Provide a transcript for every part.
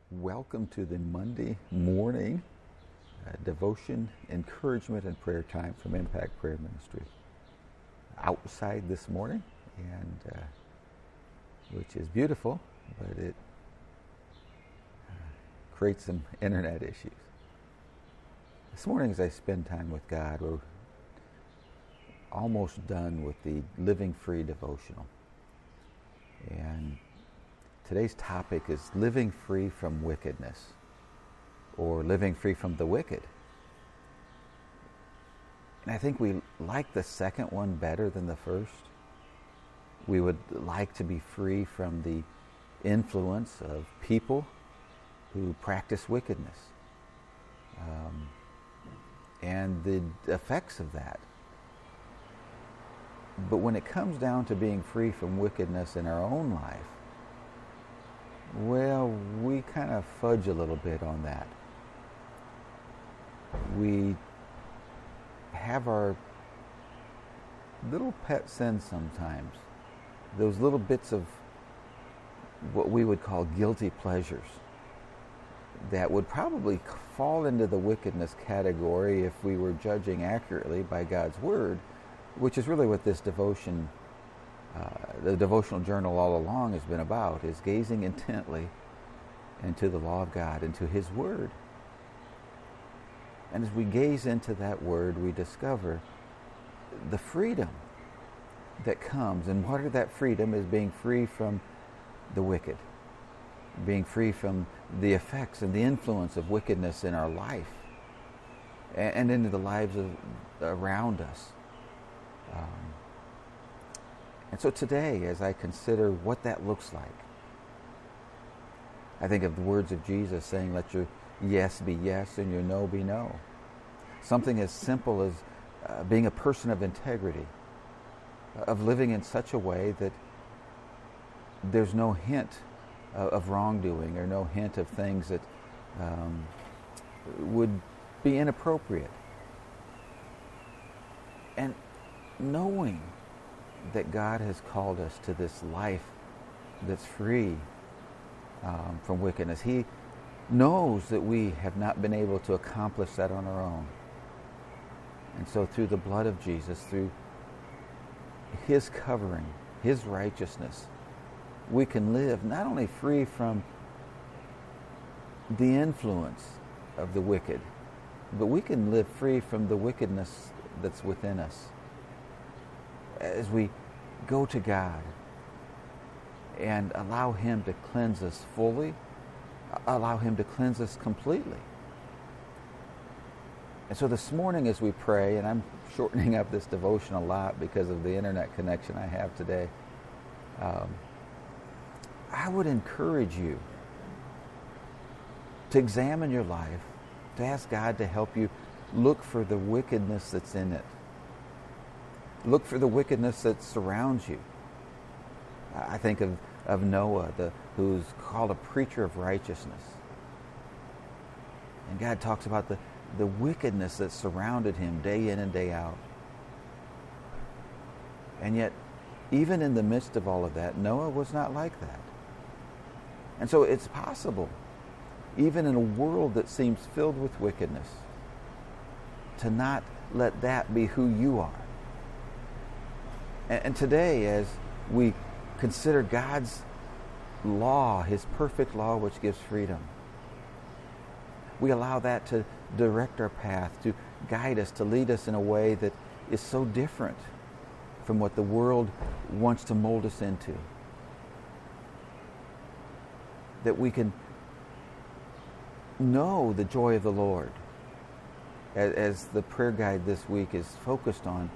Welcome to the Monday morning devotion, encouragement, and prayer time from Impact Prayer Ministry. Outside this morning, and which is beautiful, but it creates some internet issues. This morning, as I spend time with God, we're almost done with the Living Free devotional, and today's topic is living free from wickedness, or living free from the wicked. And I think we like the second one better than the first. We would like to be free from the influence of people who practice wickedness and the effects of that. But when it comes down to being free from wickedness in our own life, well, we kind of fudge a little bit on that. We have our little pet sins sometimes, those little bits of what we would call guilty pleasures that would probably fall into the wickedness category if we were judging accurately by God's Word, which is really what this devotion the devotional journal all along has been about, is gazing intently into the law of God, into His Word. And as we gaze into that Word, we discover the freedom that comes. And part of that freedom is being free from the wicked, being free from the effects and the influence of wickedness in our life and into the lives around us. And so today, as I consider what that looks like, I think of the words of Jesus saying, let your yes be yes and your no be no. Something as simple as being a person of integrity, of living in such a way that there's no hint of wrongdoing or no hint of things that would be inappropriate. And knowing that God has called us to this life that's free from wickedness. He knows that we have not been able to accomplish that on our own. And so through the blood of Jesus, through His covering, His righteousness, we can live not only free from the influence of the wicked, but we can live free from the wickedness that's within us. As we go to God and allow Him to cleanse us fully, allow Him to cleanse us completely. And so this morning as we pray, and I'm shortening up this devotion a lot because of the internet connection I have today, I would encourage you to examine your life, to ask God to help you look for the wickedness that's in it. Look for the wickedness that surrounds you. I think of Noah, who's called a preacher of righteousness. And God talks about the wickedness that surrounded him day in and day out. And yet, even in the midst of all of that, Noah was not like that. And so it's possible, even in a world that seems filled with wickedness, to not let that be who you are. And today, as we consider God's law, His perfect law which gives freedom, we allow that to direct our path, to guide us, to lead us in a way that is so different from what the world wants to mold us into. That we can know the joy of the Lord, as the prayer guide this week is focused on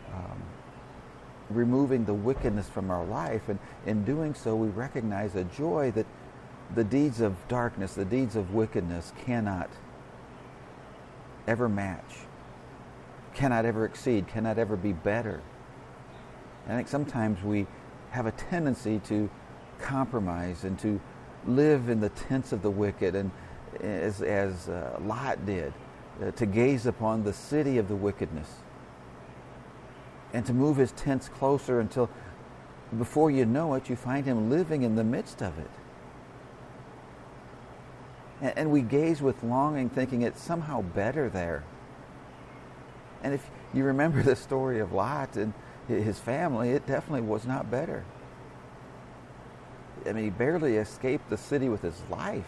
removing the wickedness from our life. And in doing so, we recognize a joy that the deeds of darkness, the deeds of wickedness cannot ever match, cannot ever exceed, cannot ever be better. And I think sometimes we have a tendency to compromise and to live in the tents of the wicked, and as Lot did, to gaze upon the city of the wickedness and to move his tents closer until before you know it, you find him living in the midst of it. And we gaze with longing, thinking it's somehow better there. And if you remember the story of Lot and his family, it definitely was not better. I mean, he barely escaped the city with his life.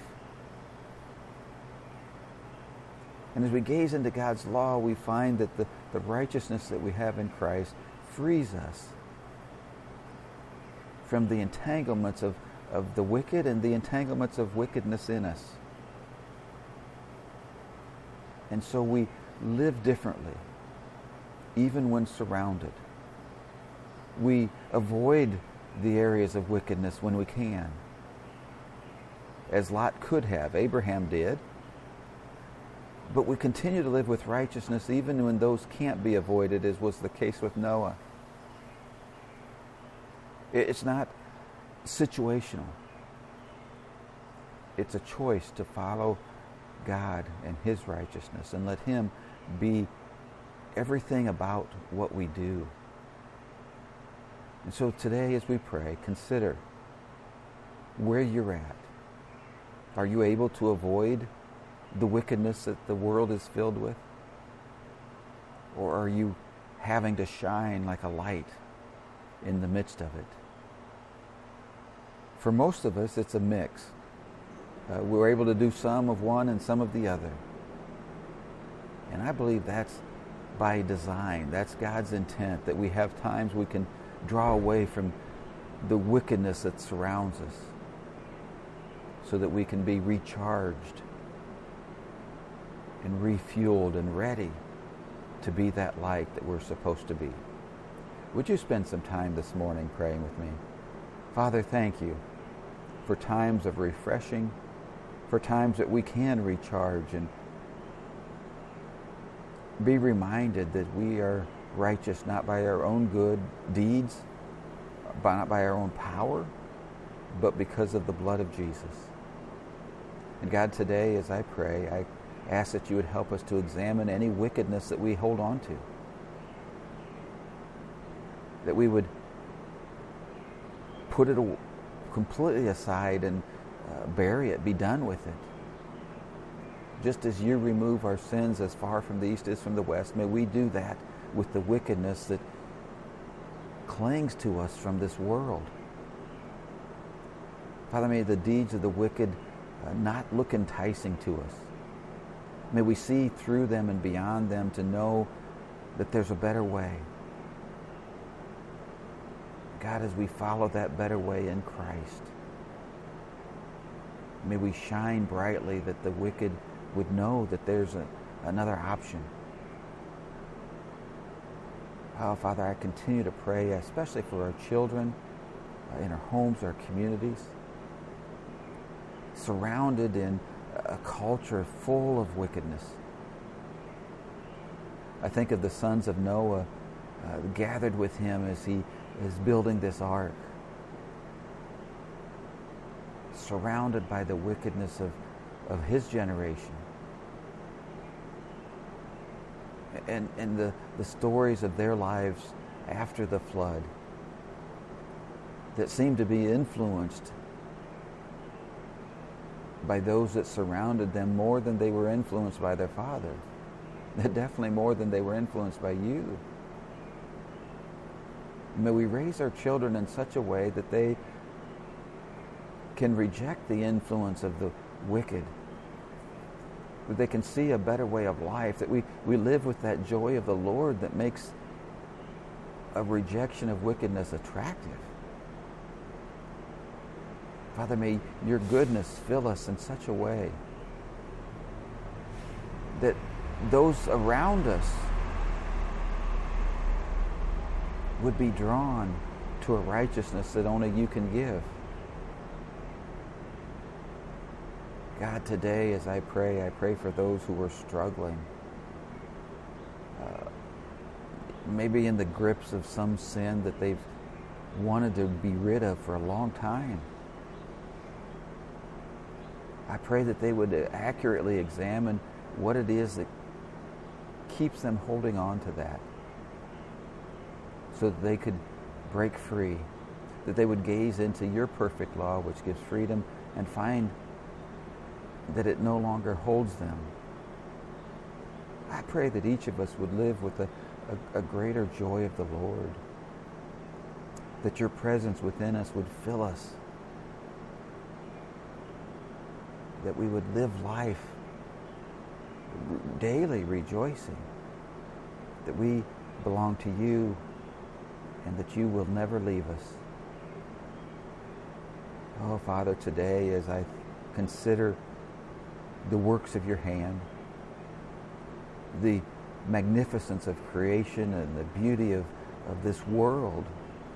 And as we gaze into God's law, we find that the righteousness that we have in Christ frees us from the entanglements of the wicked and the entanglements of wickedness in us. And so we live differently, even when surrounded. We avoid the areas of wickedness when we can, as Lot could have. Abraham did. But we continue to live with righteousness even when those can't be avoided, as was the case with Noah. It's not situational. It's a choice to follow God and His righteousness and let Him be everything about what we do. And so today as we pray, consider where you're at. Are you able to avoid the wickedness that the world is filled with? Or are you having to shine like a light in the midst of it? For most of us, it's a mix. We're able to do some of one and some of the other. And I believe that's by design. That's God's intent, that we have times we can draw away from the wickedness that surrounds us so that we can be recharged and refueled and ready to be that light that we're supposed to be. Would you spend some time this morning praying with me? Father, thank you for times of refreshing, for times that we can recharge and be reminded that we are righteous not by our own good deeds, not by our own power, but because of the blood of Jesus. And God, today as I pray, I ask that you would help us to examine any wickedness that we hold on to. That we would put it completely aside and bury it, be done with it. Just as you remove our sins as far from the east as from the west, may we do that with the wickedness that clings to us from this world. Father, may the deeds of the wicked not look enticing to us. May we see through them and beyond them to know that there's a better way. God, as we follow that better way in Christ, may we shine brightly that the wicked would know that there's another option. Oh, Father, I continue to pray, especially for our children, in our homes, our communities, surrounded in a culture full of wickedness. I think of the sons of Noah gathered with him as he is building this ark, surrounded by the wickedness of his generation. And the stories of their lives after the flood that seemed to be influenced by those that surrounded them more than they were influenced by their father. Definitely more than they were influenced by you. May we raise our children in such a way that they can reject the influence of the wicked, that they can see a better way of life, that we live with that joy of the Lord that makes a rejection of wickedness attractive. Father, may your goodness fill us in such a way that those around us would be drawn to a righteousness that only you can give. God, today as I pray for those who are struggling, maybe in the grips of some sin that they've wanted to be rid of for a long time. I pray that they would accurately examine what it is that keeps them holding on to that, so that they could break free, that they would gaze into your perfect law, which gives freedom, and find that it no longer holds them. I pray that each of us would live with a greater joy of the Lord, that your presence within us would fill us, that we would live life daily rejoicing, that we belong to you and that you will never leave us. Oh, Father, today as I consider the works of your hand, the magnificence of creation and the beauty of this world,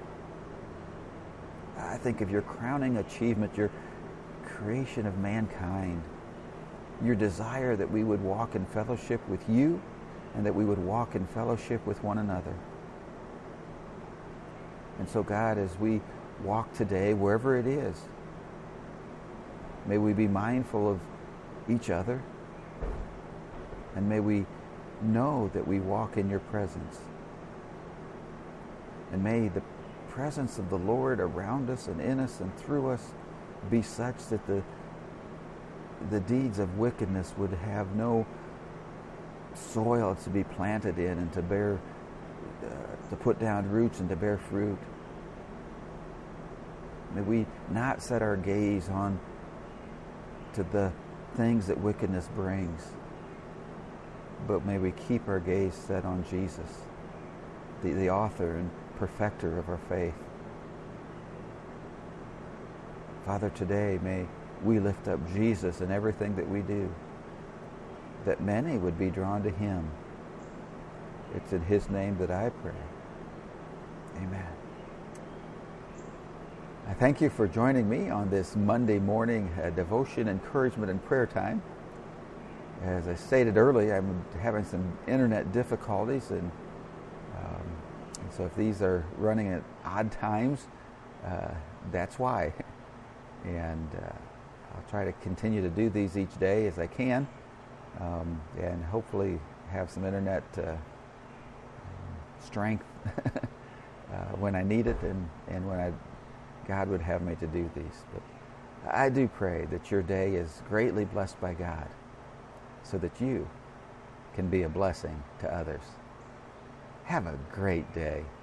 I think of your crowning achievement, your creation of mankind, your desire that we would walk in fellowship with you and that we would walk in fellowship with one another. And so, God, as we walk today, wherever it is, may we be mindful of each other, and may we know that we walk in your presence. And may the presence of the Lord around us and in us and through us be such that the deeds of wickedness would have no soil to be planted in and to bear, to put down roots and to bear fruit. May we not set our gaze on to the things that wickedness brings, but may we keep our gaze set on Jesus, the author and perfecter of our faith. Father, today may we lift up Jesus in everything that we do, that many would be drawn to him. It's in his name that I pray. Amen. I thank you for joining me on this Monday morning devotion, encouragement, and prayer time. As I stated earlier, I'm having some internet difficulties, and so if these are running at odd times, that's why. And I'll try to continue to do these each day as I can, and hopefully have some internet strength when I need it and when God would have me to do these. But I do pray that your day is greatly blessed by God, so that you can be a blessing to others. Have a great day.